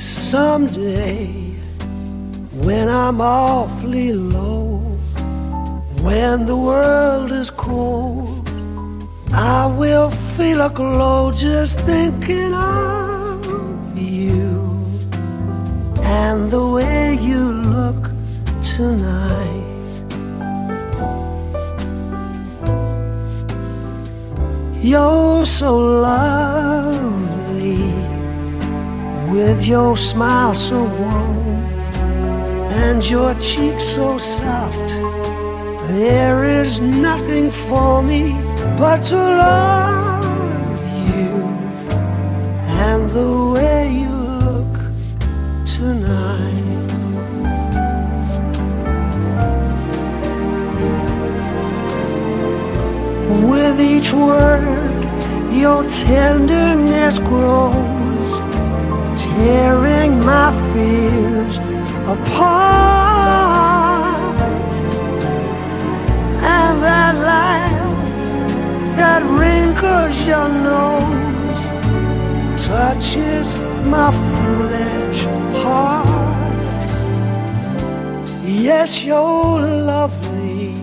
Someday, when I'm awfully low, when the world is cold, I will feel a glow just thinking of you and the way you look tonight. You're so lovely, with your smile so warm and your cheeks so soft. There is nothing for me but to love you and the way you look tonight. With each word, your tenderness grows, tearing my fears apart. And that laugh that wrinkles your nose touches my foolish heart. Yes, you're lovely,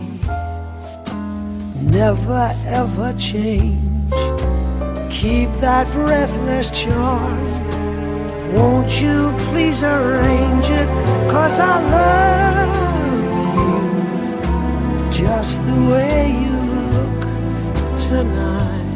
never ever change. Keep that breathless charm. Won't you please arrange it? 'Cause I love you just the way you look tonight.